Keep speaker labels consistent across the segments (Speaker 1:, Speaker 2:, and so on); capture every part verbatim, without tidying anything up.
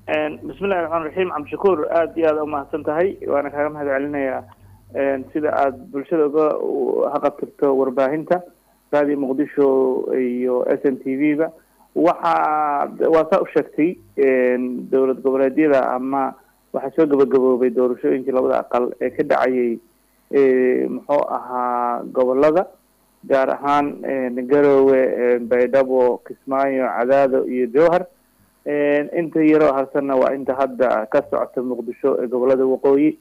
Speaker 1: بسم الله الرحمن الرحيم. عم شكور aad iyo aad u mahadsantahay waana kaaga mahad celinayaa sida aad bulshada uga haqabtirto warbaahinta raadi Muqdisho iyo S N T V ba waxa waxa u sheegtay dawlad goboleedyada ama waxa soo gabagaboobay doorashooyinkii labada aqal ee ka dhacayay muxuu ahaa gobolada gaar ahaan Garowe, Baydhabo, Kismaayo, Cadaado iyo Jowhar. inta yaro harsana waa inta hadda ka socota Muqdisho ee gobolada waqooyi.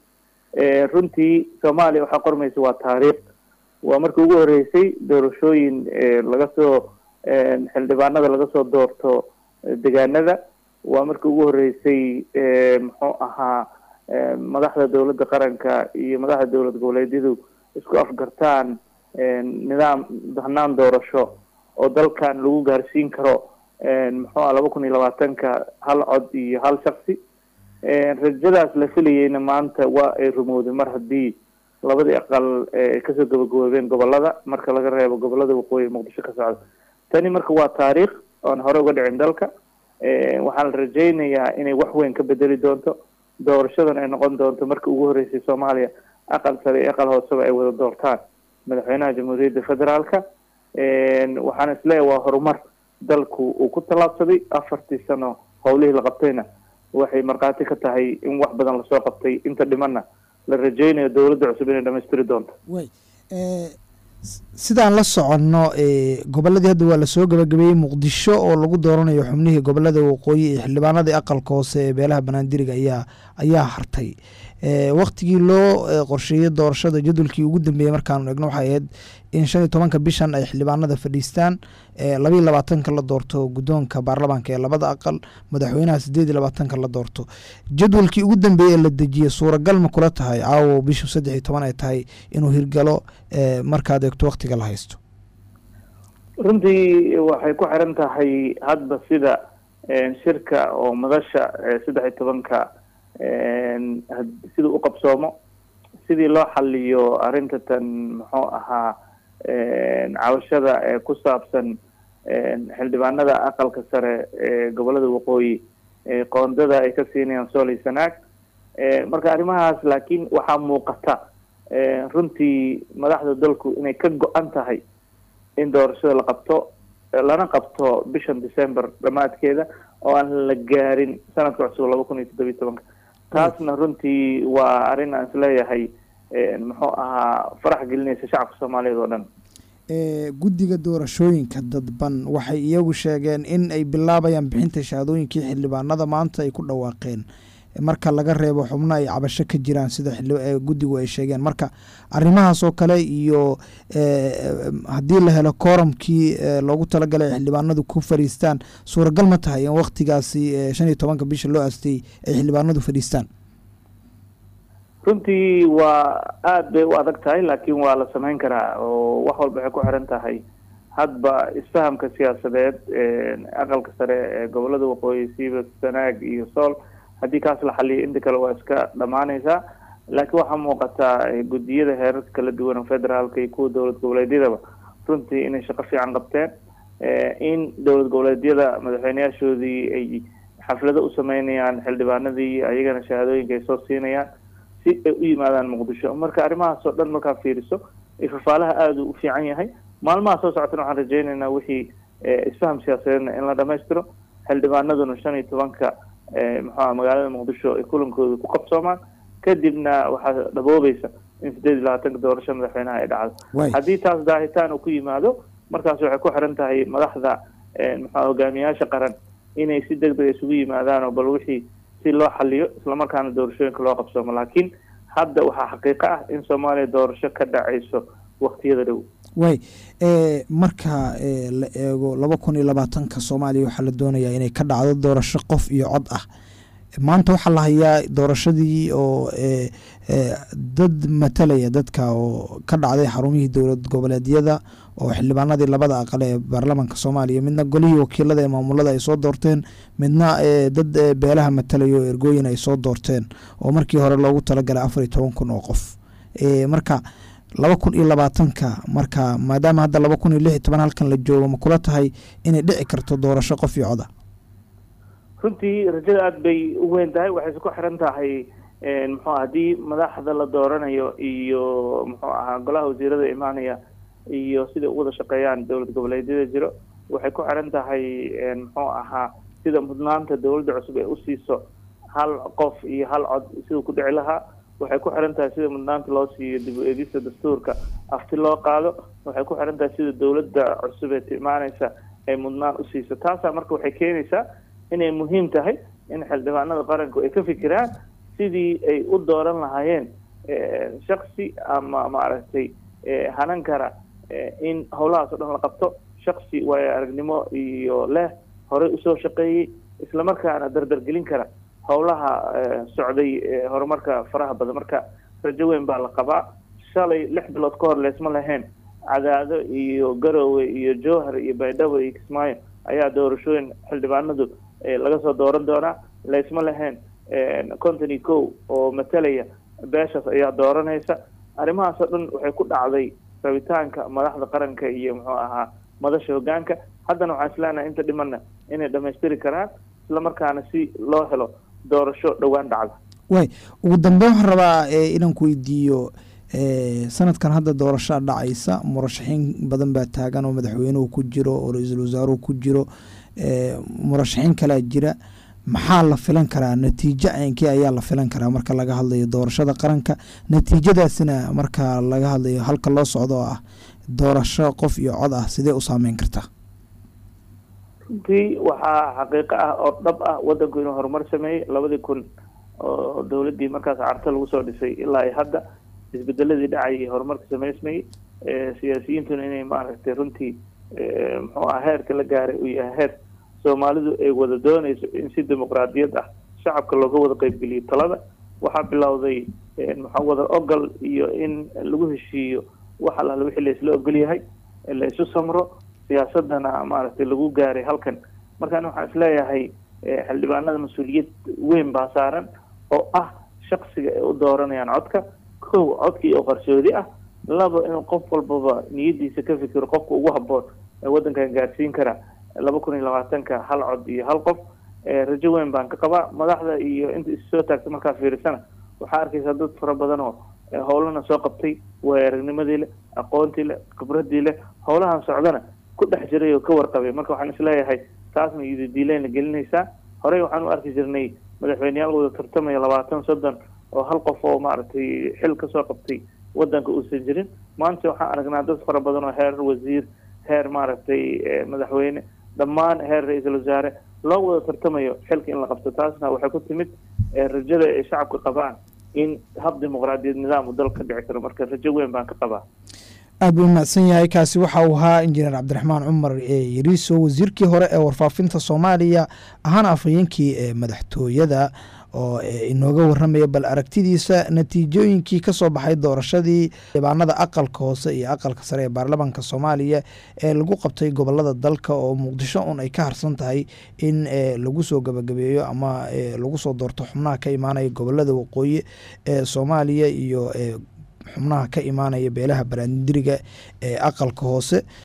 Speaker 1: runtii Soomaaliya waxa qormaysa waa taariikh waa markii ugu horeysay doorashooyin laga soo xildhibaanada laga soo doorto deegaanada waa markii ugu horeysay muxuu ahaa madaxda dawladda qaranka iyo madaxda dawlad goboleedyadu isku afgartaan nidaam hanaan doorasho oo dalkan lagu gaarsiin karo muxuu laba kun iyo labaatanka hal cod iyo hal shakhsi. rajadaas la filayayna maanta waa ay rumowday mar haddii labadii aqal ka soo gabagaboobeen gobolada marka laga reebo gobolada waqooyi Muqdisho ka socda. tani marka waa taariikh oo hore uga dhicin dalka. waxaan rajaynayaa inay wax weyn ka bedeli doonto doorashadan ay noqon doonto markii ugu horeysay Soomaaliya aqal sare iyo aqal hoose ay wada doortaan madaxweynaha Jamhuuriyadda Federaalka. waxaan isleeyahay waa horumar dalku uu ku talaabsaday afartii sano howlihii la qabtayna waxay marqaati ka tahay in wax badan la soo qabtay inta dhimanna la rajaynayo dawladda cusub inay dhamaystiri doonto.
Speaker 2: way ee sidaan la soconno ee goboladii hadda waa la soo gabagabeeyay Muqdisho oo lagu dooranayo xubnihii gobolada waqooyi ee xildhibaanada aqalka hoose ee beelaha Banaandiriga ayaa ayaa hartay. ee waqtigii loo qorsheeyay doorashada jadwalkii ugu dambeeyay markaan eegno waxa ahayd in shan iyo tobanka bishan ay xildhibaanada fadhiistaan ee laba iyo labaatanka la doorto gudoonka baarlamaanka ee labada aqal madaxweynaha sideed iyo labaatanka la doorto. jadwalkii ugu dambeeyay la dejiyay suuragal ma kula tahay caawa bisha saddex iyo toban ay tahay inuu hirgalo ee markaad eegto waqtiga la haysto?
Speaker 1: runtii waxay ku xiran tahay hadba sida shirka oo madasha saddex iyo tobanka sida u qabsoomo sidii loo xaliyo arinta tan muxuu ahaa caawashada ee ku saabsan xildhibaanada aqalka sare ee gobolada waqooyi ee qoondada ay ka siinayaan Sool iyo Sanaag. marka arrimahaas laakiin waxaa muuqata runtii madaxda dalku inay ka go'an tahay in doorashada la qabto lana qabto bishan December dhamaadkeeda oo aan la gaarin sanadka cusub laba kun iyo toddoba iyo toban. taasna runtii waa arrin aan isleeyahay muxuu ahaa farax gelinaysa shacabka Soomaaliyeed oo dhan.
Speaker 2: ee guddiga doorashooyinka dadban waxay iyagu sheegeen in ay bilaabayaan bixinta shahaadooyinkii xildhibaanada maanta ay ku dhawaaqeen marka laga reebo xubno ay cabasho ka jiraan sida guddigu ay sheegeen. marka arrimahaas oo kale iyo haddii la helo kooramkii loogu talagalay xildhibaanadu ku fadhiistaan suuragal ma tahay in waqtigaasi shan iyo tobanka bisha loo aastay ay xildhibaanadu fadhiistaan?
Speaker 1: runtii waa aad bay u adag tahay laakiin waa la samayn karaa oo wax walba waxay ku xiran tahay hadba isfahamka siyaasadeed aqalka sare ee gobolada waqooyi siiba Sanaag iyo Sool. haddii kaas la xaliyo inta kale waa iska dhamaanaysaa laakiin waxaa muuqataa guddiyada heerarka kala duwan federaalka iyo kuwa dowlad goboleedyadaba runtii inay shaqo fiican qabteen. in dowlad goboleedyada madaxweynayaashoodii ay xaflado u sameynayaan xildhibaanadii ayagana shahaadooyinka ay soo siinayaan si ay u yimaadaan Muqdisho. marka arrimahaas oo dhan markaa fiiriso ifafaalaha aada u fiican yahay. maalmaha soo socotana waxaan rajaynaynaa wixii isfaham siyaasadeedna in la dhamaystiro xildhibaanaduna shan iyo tobanka muxuu magaalada Muqdisho ay kulankooda ku qabsoomaan kadibna waxaa dhaboobaysa in sideed iyo labaatanka doorasho madaxweynaha ay dhacdo. haddii taas daahitaan uu ku yimaado markaas waxay ku xiran tahay madaxda muxuu hogaamiyaasha qaran inay si degdeg isugu yimaadaan oo bal wixii si loo xaliyo isla markaana doorashooyinka loo qabsoomo. laakiin hadda waxaa xaqiiqo ah in Soomaaliya doorasho ka dhacayso waqtiyada dhow.
Speaker 2: way ee marka la eego laba kun iyo labaatanka Soomaaliya waxa la doonayaa inay ka dhacdo doorasho qof iyo cod ah. maanta waxa la hayaa doorashadii oo ee dad matalaya dadka oo ka dhacday xarumihii dowlad goboleedyada oo xildhibaanadii labada aqal ee baarlamaanka Soomaaliya midna golihii wakiilada ee maamulada ay soo doorteen midna dad beelaha matalayo ergooyin ay soo doorteen oo markii hore loogu talagalay afar iyo toban kun oo qof. ee marka laba kun iyo labaatanka marka maadaama hadda laba kun iyo lix iyo toban halkan la joogo ma kula tahay inay dhici karto doorasho qof iyo cod ah?
Speaker 1: runtii rajada aada bay u weyn tahay. waxay isku xiran tahay muxuu haddii madaxda la dooranayo iyo muxuu ahaa golaha wasiirada imaanaya iyo sida u wada shaqeeyaan dowlad goboleedyada jiro. waxay ku xiran tahay muxuu ahaa sida mudnaanta dowladda cusub ee usiiso hal qof iyo hal cod siduu ku dhici lahaa. waxay ku xiran tahay sida mudnaanta loo siiyo dib u eegista dastuurka afti loo qaado. waxay ku xiran tahay sida dowladda cusub ee imaanaysa ay mudnaan usiiso. taasaa marka waxay keenaysaa inay muhiim tahay in xildhibaanada qaranku ay ka fikiraan sidii ay u dooran lahaayeen shaksi ama maaragtay hanan kara in howlahaas o dhan la qabto. shaksi waayo aragnimo iyo leh horey usoo shaqeeyey islamarkaana dardargelin kara howlaha socday horumarka faraha badan. marka rajo weyn baa la qabaa. shalay lix bilood ka hor leesma lahayn cadaado iyo garowe iyo jowhar iyo baydhabo iyo kismaayo ayaa doorashooyin xildhibaanadu laga soo dooran doonaa. leesma lahayn konton iyo kow oo matalaya beeshaas ayaa dooranaysa. arrimahaas oo dhan waxay ku dhacday rabitaanka madaxda qaranka iyo muxuu ahaa madasha hogaanka. haddana waxaan isleenahay inta dhimana inay dhamaystiri karaan islamarkaana si loo helo doorasho dhowaan dhacda.
Speaker 2: way ugu dambeyn waxaan rabaa inaan ku weydiiyo sanadkan hadda doorashaa dhacaysa murashaxiin badan baa taagan oo madaxweynuhu ku jiro oo ra-iisul wasaaruhu ku jiro murashaxiin kalaa jira. maxaa la filan karaa natiijo ceynkii ayaa la filan karaa marka laga hadlayo doorashada qaranka? natiijadaasina marka laga hadlayo halka loo socdo oo ah doorasho qof iyo cod ah sidee u saameyn kartaa?
Speaker 1: runtii waxaa xaqiiqo ah oo dhab ah wadanku inuu horumar sameeyey. labadii kun oo dowladdii markaas carta lagu soo dhisay ilaa ay hadda isbedeladii dhacayay horumarka sameysmayey. siyaasiyiintuna inay maaragtay runtii muxuu ah heerka la gaaray uu yahay heer soomaalidu ay wada doonayso in si dimuqraadiyad ah shacabka looga wada qaybgeliyo talada. waxaa bilowday muxuu wada ogol iyo in lagu heshiiyo wax alla wixii la isla ogol yahay la isu samro siyaasadana maaragtay lagu gaaray halkan. markaan waxaan isleeyahay xildhibaanada mas-uuliyad weyn baa saaran oo ah shaksiga ay u dooranayaan codka. kow codkii oo qarsoodi ah. laba inuu qof walbaba niyadiisa ka fikiro qofka ugu haboon ee wadankan gaarsiin kara laba kun iyo labaatanka hal cod iyo hal qof. rajo weyn baan ka qabaa. madaxda iyo inta issoo taagta markaa fiirisana waxaa arkaysaa dad fara badan oo howlana soo qabtay waay aragnimadii leh aqoontii leh khibradii leh howlahan socdana ku dhex jiray oo ka warqabay. marka waxaan isleeyahay taasna iyodidiileyn la gelinaysaa. horey waxaan u arki jirnay madaxweyneyaal wada tartamaya labaatan soddon oo hal qof oo maaragtay xil kasoo qabtay wadanka uusan jirin. maanta waxaan aragnaa dad fara badan oo heer wasiir heer maaragtay madaxweyne dhammaan heer ra-iisul wasaare loo wada tartamayo xilka in la qabto. taasna waxay ku timid rajada ay shacabka qabaan in hab dimuqraadiyad nidaam uu dalka dhici karo. marka rajo weyn baan ka qabaa.
Speaker 2: aad buu mahadsan yahay. kaasi waxa uu ahaa injineer cabdiraxmaan cumar yariiso wasiirkii hore ee warfaafinta soomaaliya ahaana afhayeenkii ee madaxtooyada oo inooga waramaya bal aragtidiisa natiijooyinkii kasoo baxay doorashadii xildhibaanada aqalka hoose iyo aqalka sare ee baarlamaanka soomaaliya ee lagu qabtay gobolada dalka oo muqdisho un ay ka harsan tahay in lagu soo gabagabeeyo ama lagu soo doorto xubnaha ka imaanaya gobolada waqooyi ee soomaaliya iyo xubnaha ka imaanaya beelaha banaandiriga ee aqalka hoose.